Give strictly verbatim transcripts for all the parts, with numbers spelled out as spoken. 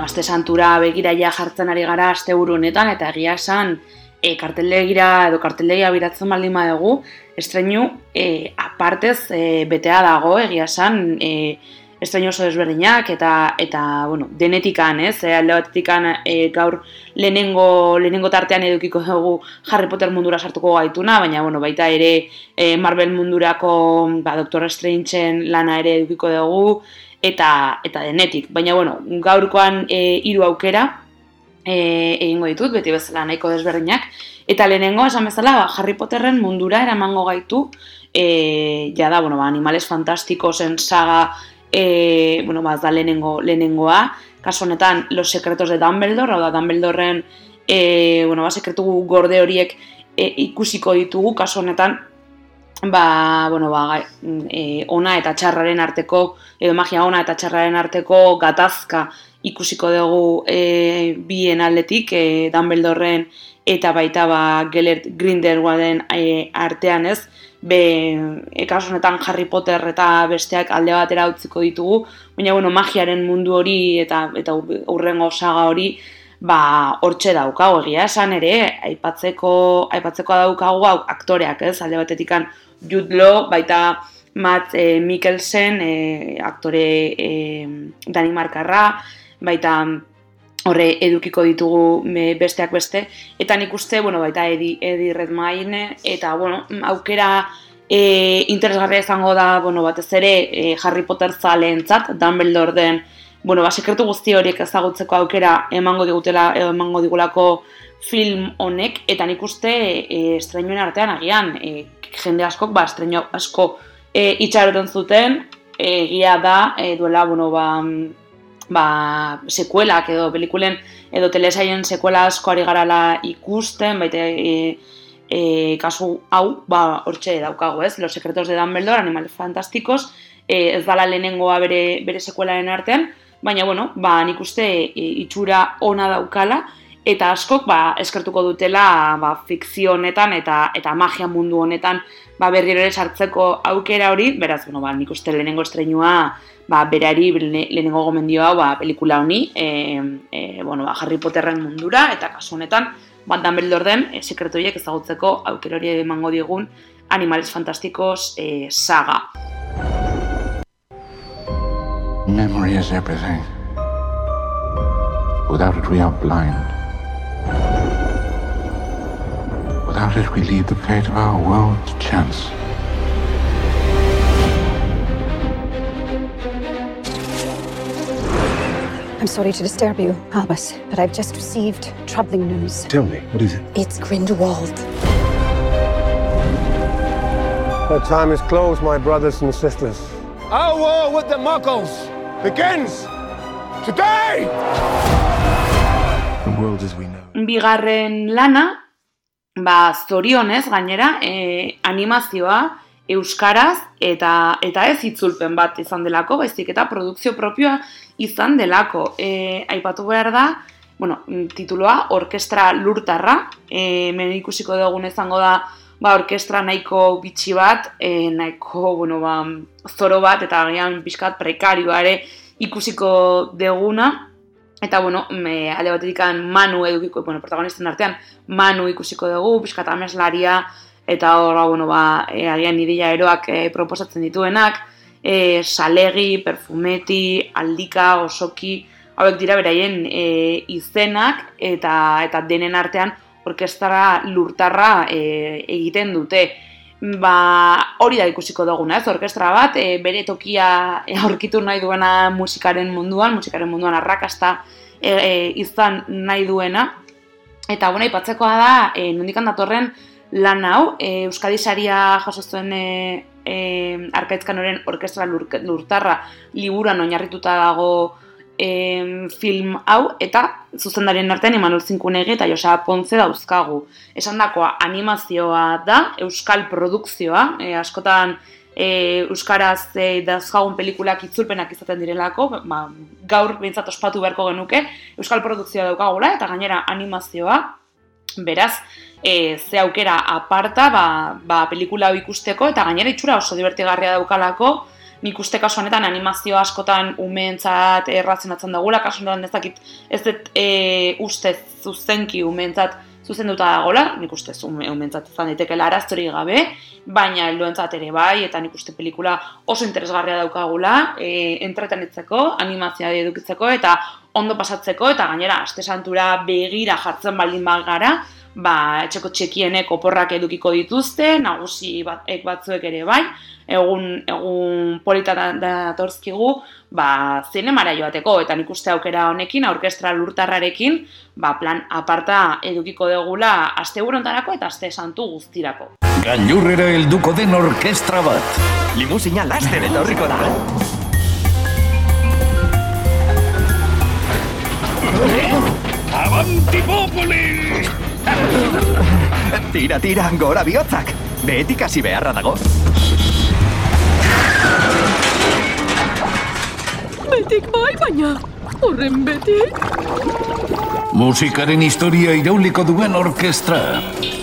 aste santura begiraia jartzen ari gara asteburu honetan, eta egia esan e, karteldegira edo karteldegia biratzen baldin badugu, estreinu e, apartez e, betea dago, egia esan, e, estreinu oso desberdinak, eta, eta bueno, denetikan, ez, e, alde batetikan e, gaur lehenengo, lehenengo tartean edukiko dugu Harry Potter mundura sartuko gaituna, baina bueno, baita ere e, Marvel mundurako ba, Doctor Strangeen lana ere edukiko dugu, eta, eta denetik. Baina bueno, gaurkoan e, hiru aukera e, egingo ditut, beti bezala nahiko desberdinak, eta lehenengo, esan bezala, ba, Harry Potterren mundura eramango gaitu, e, ja da, bueno, ba, Animales Fantastikosen saga, e, bueno, ba, da lehenengo, lehenengoa, kasu honetan, Los Secretos de Dumbledore, hau da, Dumbledoreren, e, bueno, ba, sekretu gorde horiek e, ikusiko ditugu, kasu honetan, ba, bueno, ba, e, ona eta txarraren arteko, edo magia ona eta txarraren arteko gatazka ikusiko dugu e, bien aldetik, e, Dumbledoreren eta baita ba, Gellert Grindelwalden e, artean, ez, be, e, kasu honetan Harry Potter eta besteak alde batera utziko ditugu, baina bueno, magiaren mundu hori eta eta hurrengo saga hori ba hortxe daukagu, egia esan ere, aipatzeko aipatzeko daukagu aktoreak, ez, alde batetikan Jude Law, baita Matt e, Mikkelsen, e, aktore e, danimarkarra, baita horre edukiko ditugu besteak beste, eta nik uste, bueno, baita Eddie, Eddie Redmayne, eta, bueno, aukera e, interesgarria izango da, bueno, batez ere e, Harry Potter zaleentzat, Dumbledore den, bueno, ba, sekretu guzti horiek ezagutzeko aukera emango digutela, edo emango digulako film honek, eta nik uste e, estrenuen artean agian, e, jende askok, ba, estreinu asko e, itxaroten zuten, egia da, e, duela, bueno, ba, ba, sekuelak edo pelikulen edo telesaien sekuela asko ari garala ikusten, baita e, e, kasu hau, ba, hortxe daukago, ez? Los Secretos de Dumbledore, Animales Fantásticos, e, ez dala lehenengoa bere, bere sekuelaren artean, baina, bueno, ba, nik uste e, itxura ona daukala, eta askok, ba, eskertuko dutela, ba, fikzio honetan eta, eta magia mundu honetan, ba, berriro ere sartzeko aukera hori, beraz, bueno, ba, nik uste lehenengo estreinua, ba, berari lehenengo gomendioa ba, pelikula honi, e, e, bueno, ba, Harry Potterren mundura, eta kasu honetan, ba, Dumbledore den, e, sekretu horiek ezagutzeko aukera hori emango digun Animales Fantásticos e, saga. Memory is everything. Without it we are blind. Without it we leave the fate of our world to chance. I'm sorry to disturb you, Albus, but I've just received troubling news. Tell me, what is it? It's Grindelwald. The time is closed, my brothers and sisters. Our war with the Muggles begins today! The world as we know. Bigarren lana, ba, zorionez, gainera, e, animazioa, euskaraz, eta, eta ez itzulpen bat izan delako, baizik eta produkzio propioa izan delako. E, aipatu behar da, bueno, tituloa, Orkestra Lurtarra, e, hemen ikusiko dugun izango da, ba, orkestra nahiko bitxi bat, e, nahiko, bueno, ba, zoro bat, eta agian pixkat prekarioa ere ikusiko deguna, eta, bueno, me, alde batetikan Manu edukiko, bueno, protagonisten artean, Manu ikusiko dugu, pixkat ameslaria, eta hor, bueno, ba, e, agian ideia eroak e, proposatzen dituenak, e, Salegi, Perfumeti, Aldika, Osoki, hauek dira beraien e, izenak, eta, eta denen artean orkestra lurtarra e, egiten dute. Ba, hori da ikusiko duguna, ez? Orkestra bat, e, bere tokia e, aurkitu nahi duena musikaren munduan, musikaren munduan arrakasta e, e, izan nahi duena. Eta, bueno, aipatzekoa da, e, nondikan datorren lan hau, e, Euskadi saria jaso zuen e, e, Arkaitzkanoren orkestra lur, lurtarra liburuan oinarrituta dago e, film hau, eta zuzendarien artean Imanol Zinkunegi eta Joseba Ponce dauzkagu. Esandakoa animazioa da, euskal produkzioa, e, askotan e, euskaraz e, dauzkagun pelikulak itzulpenak izaten direlako, ba, gaur behintzat ospatu beharko genuke, euskal produkzioa daukagula, eta gainera animazioa, beraz, e, ze aukera aparta ba, ba, pelikula hau ikusteko, eta gainera itxura oso divertigarria daukalako, nik uste kasu honetan animazio askotan umeentzat errazionatzen dugula, kasu honetan ez dakit ez dut e, ustez zuzenki umeentzat zuzenduta dagoela, nik uste ume, umeentzat izan daitekela araztorik gabe, baina helduentzat ere bai, eta nik uste pelikula oso interesgarria daukagula, e, entretenitzeko, animazioa edukitzeko, eta ondo pasatzeko, eta gainera aste santura begira jartzen baldin bagara, ba, etxeko txekienek oporrak edukiko dituzte, nagusi bat, ek batzuek ere bai, egun, egun polita datorzkigu, ba, zinemara joateko, eta nik uste aukera honekin, aurkestra lurtarrarekin, ba, plan aparta edukiko degula asteburontarako eta aste santu guztirako. Gailurrera helduko den orkestra bat. Limusina laster etorriko da. Avanti populi! Tira, tira, gora bihotzak. Behetik hasi beharra dago. Betik bai, baina horren betik. Musikaren historia irauliko duen orkestra.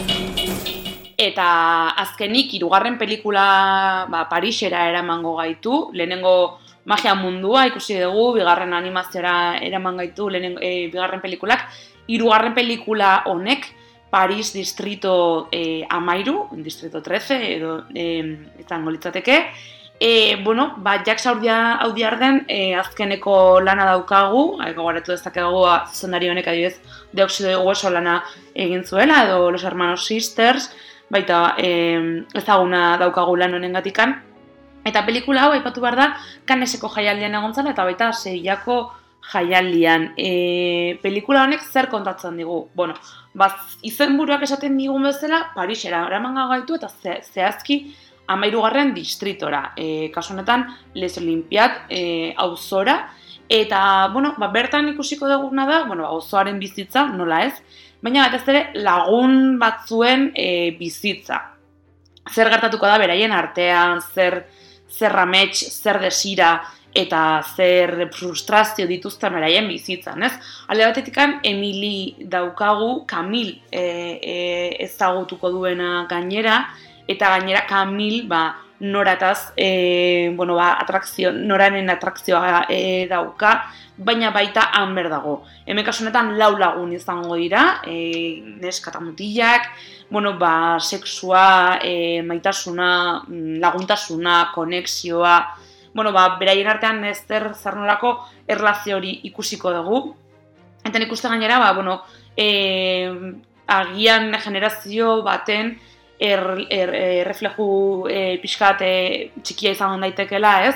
Eta azkenik, hirugarren pelikula ba, Parisera eramango gaitu, lehenengo magia mundua ikusi dugu, bigarren animaziora eraman gaitu, lehenengo, e, bigarren pelikulak, hirugarren pelikula honek, Paris distrito e, amairu, distrito trece, edo e, izango litzateke, E, bueno, ba, Jacques Audiarden e, azkeneko lana daukagu, gogoratu dezakegu zuzendari honek adibidez Deoxido de Hueso lana egin zuela, edo Los Hermanos Sisters, baita e, ezaguna daukagu lan honengatikan. Eta pelikula hau aipatu behar da Canneseko jaialdian egon zela eta baita Sevillako jaialdian. E, pelikula honek zer kontatzen digu? Bueno, ba, izenburuak esaten digun bezala, Parisera eraman gaitu eta ze, zehazki amairugarren distritora, e, kasu honetan Les Olympiat e, auzora, eta bueno, ba, bertan ikusiko duguna da, bueno, auzoaren bizitza, nola ez, baina batez ere lagun batzuen e, bizitza. Zer gertatuko da beraien artean, zer, zer amets, zer desira, eta zer frustrazio dituzten beraien bizitzan, ez? Alde batetikan, Emili daukagu, Camille e, e, ezagutuko duena gainera, eta gainera Camille ba, norataz, e, bueno, ba, atrakzio, noranen atrakzioa e, dauka, baina baita Amber dago. Hemen kasu honetan lau lagun izango dira, e, neska eta mutilak, bueno, ba, sexua, e, maitasuna, laguntasuna, konexioa, bueno, ba, beraien artean ez zer nolako erlazio hori ikusiko dugu. Eta nik uste gainera, ba, bueno, e, agian generazio baten Er, er, er, refleju e, pixkat e, txikia izan daitekela, ez?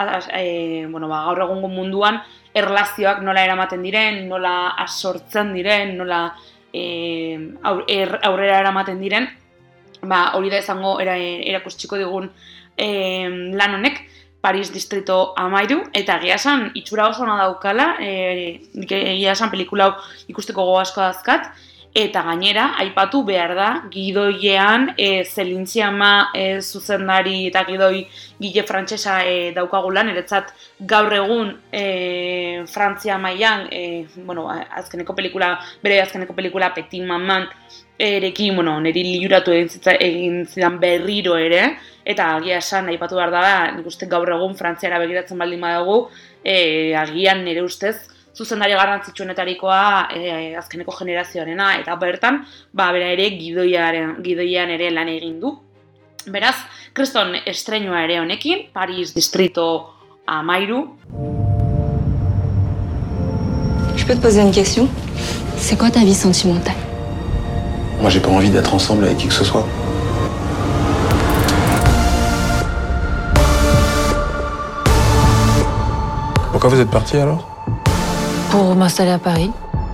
E, bueno, ba, gaur egungo munduan erlazioak nola eramaten diren, nola asortzen diren, nola e, aur, er, aurrera eramaten diren, ba, hori da izango era, erakutsiko digun e, lan honek, Paris distrito amairu, eta egia esan itxura oso ona daukala, e, egia esan pelikula hau ikusteko gogo asko dazkat, eta gainera, aipatu behar da, gidoiean e, Zelintziama e, zuzendari eta gidoi Gile Frantsesa e, daukagulan, eretzat gaur egun e, Frantzia mailan, e, bueno, azkeneko pelikula, bere azkeneko pelikula Petit Maman erekin, bueno, niri liuratu egin, zitza, egin zidan berriro ere, eta agia esan, aipatu behar da, nik uste gaur egun Frantziara begiratzen baldin badago, e, agian nire ustez, zuzendari garrantzitsuenetarikoa e, azkeneko generazioarena, eta bertan, ba, bera ere gidoiaren, gidoian ere lan egin du. Beraz, kriston estreinua ere honekin, Paris distrito amairu. Je peux te poser une question? C'est quoi ta vie sentimentale? Moi, j'ai pas envie d'être ensemble avec qui que ce soit. Pourquoi vous êtes partis alors? Pour m'installer à Paris.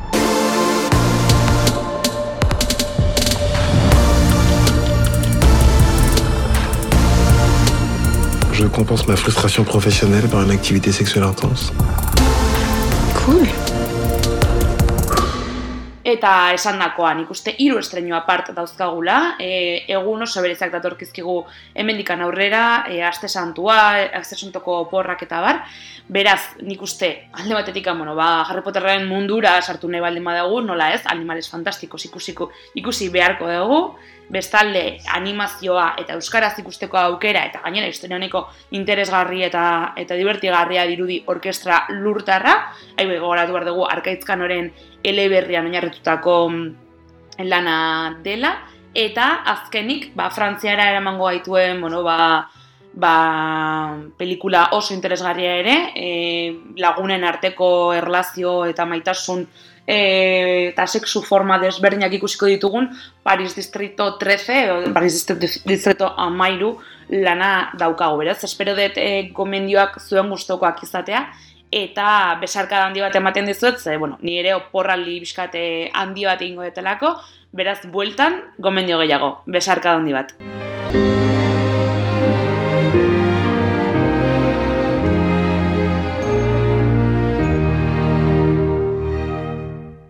Je compense ma frustration professionnelle par une activité sexuelle intense. Cool. Eta esandakoa, nik uste hiru estrenu apart dauzkagula, e, egun oso berezak datorkizkigu hemendikan aurrera, e, aste santua, aste santoko porrak eta bar. Beraz, nik uste alde batetik, bueno, ba, Harry Potterren mundura sartu nahi baldin badago, nola ez, Animales Fantastikos ikusiko, ikusi beharko dugu. Bestalde, animazioa eta euskaraz ikusteko aukera eta gainera historia honeko interesgarri eta eta divertigarria dirudi orkestra lurtarra. Haibe gogoratu behar dugu Arkaitzkanoren eleberrian oinarritutako lana dela. Eta azkenik, ba, Frantziara eramango gaituen, bueno, ba, ba, pelikula oso interesgarria ere, e, lagunen arteko erlazio eta maitasun E, eta sexu forma desberdinak ikusiko ditugun Paris Distrito trece edo Paris Distrito hamairu lana daukagu, beraz, espero dut e, gomendioak zuen gustokoak izatea eta besarkada handi bat ematen dizuet, ze, bueno, ni ere oporraldi bizkate handi bat egingo detelako, beraz, bueltan gomendio gehiago, besarkada handi bat.